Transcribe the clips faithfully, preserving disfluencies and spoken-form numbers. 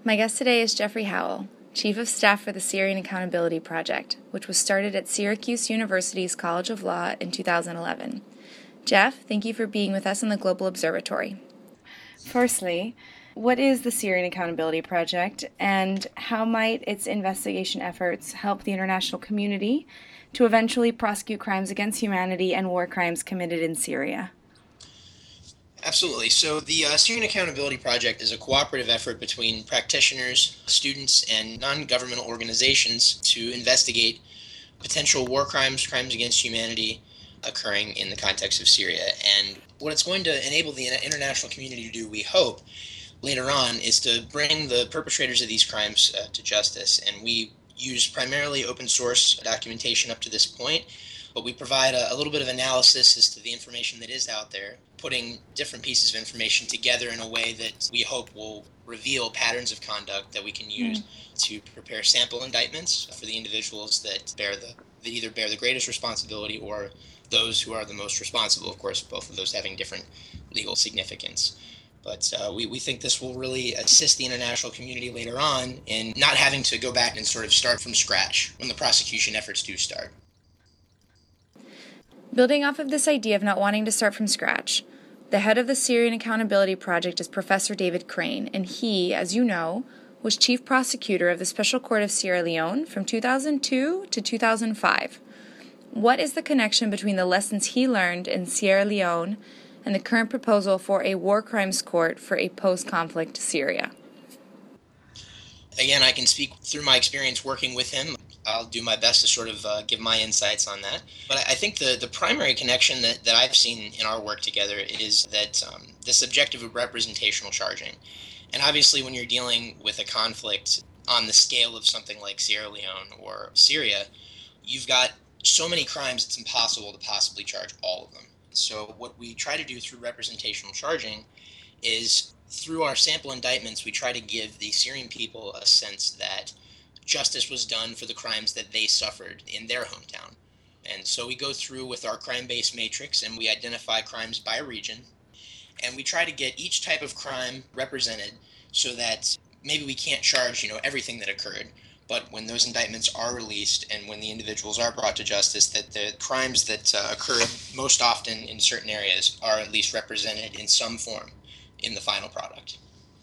My guest today is Jeffrey Howell, Chief of Staff for the Syrian Accountability Project, which was started at Syracuse University's College of Law in two thousand eleven. Jeff, thank you for being with us in the Global Observatory. Firstly, what is the Syrian Accountability Project, and how might its investigation efforts help the international community to eventually prosecute crimes against humanity and war crimes committed in Syria? Absolutely. So the uh, Syrian Accountability Project is a cooperative effort between practitioners, students, and non-governmental organizations to investigate potential war crimes, crimes against humanity occurring in the context of Syria. And what it's going to enable the international community to do, we hope, later on, is to bring the perpetrators of these crimes uh, to justice. And we use primarily open source documentation up to this point, but we provide a, a little bit of analysis as to the information that is out there, putting different pieces of information together in a way that we hope will reveal patterns of conduct that we can use mm. to prepare sample indictments for the individuals that bear the that either bear the greatest responsibility or those who are the most responsible, of course, both of those having different legal significance. But uh, we, we think this will really assist the international community later on in not having to go back and sort of start from scratch when the prosecution efforts do start. Building off of this idea of not wanting to start from scratch, the head of the Syrian Accountability Project is Professor David Crane, and he, as you know, was chief prosecutor of the Special Court of Sierra Leone from two thousand two to two thousand five. What is the connection between the lessons he learned in Sierra Leone and the current proposal for a war crimes court for a post-conflict Syria? Again, I can speak through my experience working with him. I'll do my best to sort of uh, give my insights on that. But I think the, the primary connection that, that I've seen in our work together is that um, this objective of representational charging. And obviously when you're dealing with a conflict on the scale of something like Sierra Leone or Syria, you've got so many crimes it's impossible to possibly charge all of them. So what we try to do through representational charging is through our sample indictments, we try to give the Syrian people a sense that justice was done for the crimes that they suffered in their hometown. And so we go through with our crime-based matrix and we identify crimes by region. And we try to get each type of crime represented so that maybe we can't charge, you know, everything that occurred. But when those indictments are released and when the individuals are brought to justice, that the crimes that uh, occurred most often in certain areas are at least represented in some form in the final product.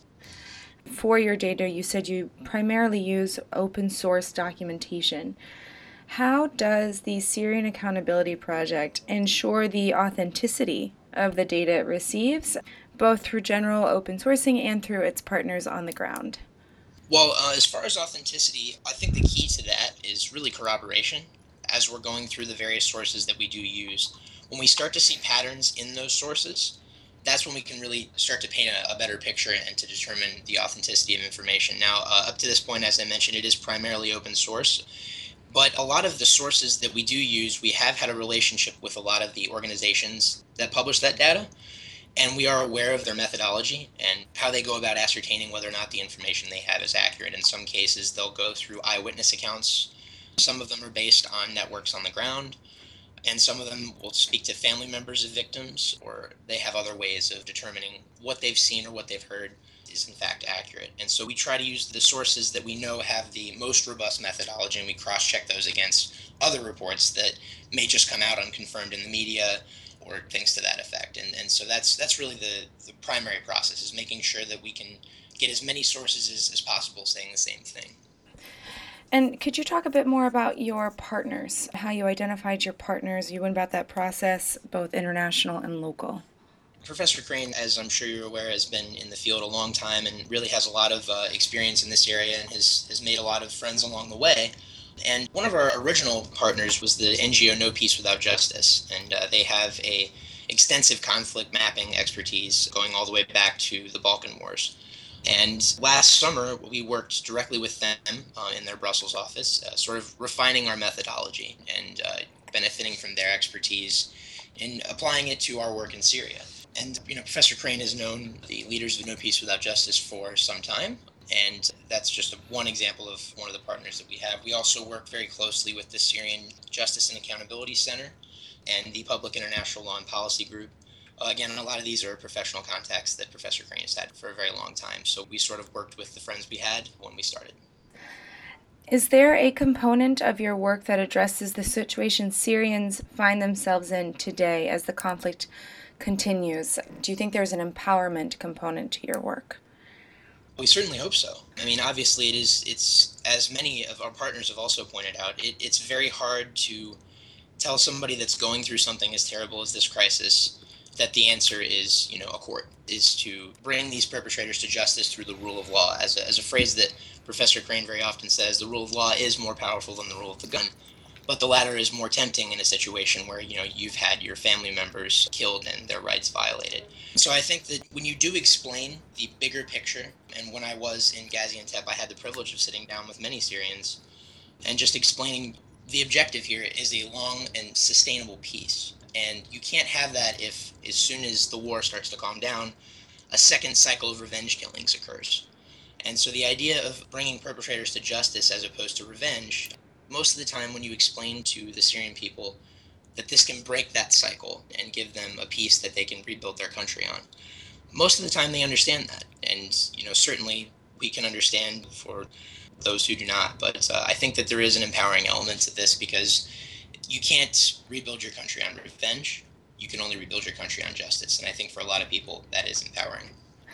For your data, you said you primarily use open source documentation. How does the Syrian Accountability Project ensure the authenticity of the data it receives, both through general open sourcing and through its partners on the ground? Well, uh, as far as authenticity, I think the key to that is really corroboration as we're going through the various sources that we do use. When we start to see patterns in those sources, that's when we can really start to paint a, a better picture and to determine the authenticity of information. Now, uh, up to this point, as I mentioned, it is primarily open source, but a lot of the sources that we do use, we have had a relationship with a lot of the organizations that publish that data, and we are aware of their methodology and how they go about ascertaining whether or not the information they have is accurate. In some cases, they'll go through eyewitness accounts. Some of them are based on networks on the ground, and some of them will speak to family members of victims, or they have other ways of determining what they've seen or what they've heard is in fact accurate. And so we try to use the sources that we know have the most robust methodology, and we cross-check those against other reports that may just come out unconfirmed in the media or things to that effect. And and so that's that's really the, the primary process, is making sure that we can get as many sources as, as possible saying the same thing. And could you talk a bit more about your partners, how you identified your partners, you went about that process, both international and local? Professor Crane, as I'm sure you're aware, has been in the field a long time and really has a lot of uh, experience in this area and has, has made a lot of friends along the way. And one of our original partners was the N G O No Peace Without Justice, and uh, they have a extensive conflict mapping expertise going all the way back to the Balkan Wars. And last summer, we worked directly with them uh, in their Brussels office, uh, sort of refining our methodology and uh, benefiting from their expertise in applying it to our work in Syria. And, you know, Professor Crane has known the leaders of No Peace Without Justice for some time, and that's just a, one example of one of the partners that we have. We also work very closely with the Syrian Justice and Accountability Center and the Public International Law and Policy Group. Uh, again, a lot of these are professional contacts that Professor Crane has had for a very long time, so we sort of worked with the friends we had when we started. Is there a component of your work that addresses the situation Syrians find themselves in today as the conflict continues? Do you think there's an empowerment component to your work? We certainly hope so. I mean, obviously, it is. It's, as many of our partners have also pointed out, it, it's very hard to tell somebody that's going through something as terrible as this crisis that the answer is, you know, a court, is to bring these perpetrators to justice through the rule of law. As a, as a phrase that Professor Crane very often says, the rule of law is more powerful than the rule of the gun. But the latter is more tempting in a situation where, you know, you've had your family members killed and their rights violated. So I think that when you do explain the bigger picture, and when I was in Gaziantep, I had the privilege of sitting down with many Syrians and just explaining the objective here is a long and sustainable peace. And you can't have that if, as soon as the war starts to calm down, a second cycle of revenge killings occurs. And so the idea of bringing perpetrators to justice as opposed to revenge, most of the time when you explain to the Syrian people that this can break that cycle and give them a peace that they can rebuild their country on, most of the time they understand that. And, you know, certainly we can understand for those who do not. But uh, I think that there is an empowering element to this because you can't rebuild your country on revenge. You can only rebuild your country on justice. And I think for a lot of people, that is empowering.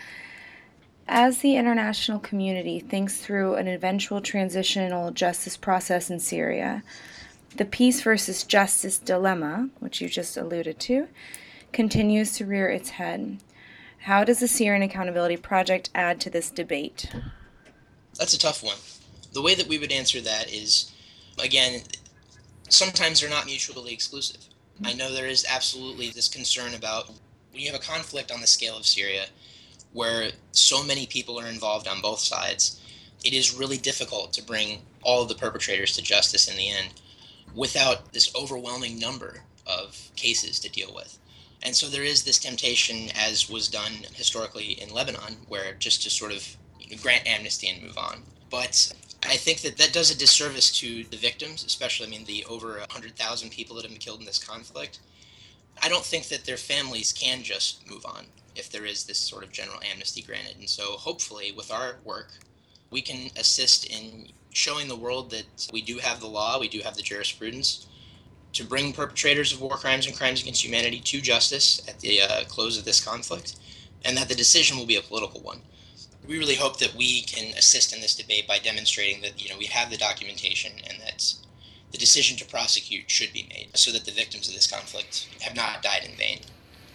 As the international community thinks through an eventual transitional justice process in Syria, the peace versus justice dilemma, which you just alluded to, continues to rear its head. How does the Syrian Accountability Project add to this debate? That's a tough one. The way that we would answer that is, again, sometimes they're not mutually exclusive. I know there is absolutely this concern about when you have a conflict on the scale of Syria, where so many people are involved on both sides, it is really difficult to bring all of the perpetrators to justice in the end without this overwhelming number of cases to deal with. And so there is this temptation, as was done historically in Lebanon, where just to sort of grant amnesty and move on. But I think that that does a disservice to the victims, especially, I mean, the over one hundred thousand people that have been killed in this conflict. I don't think that their families can just move on if there is this sort of general amnesty granted. And so hopefully with our work, we can assist in showing the world that we do have the law, we do have the jurisprudence to bring perpetrators of war crimes and crimes against humanity to justice at the uh, close of this conflict, and that the decision will be a political one. We really hope that we can assist in this debate by demonstrating that, you know, we have the documentation and that the decision to prosecute should be made so that the victims of this conflict have not died in vain.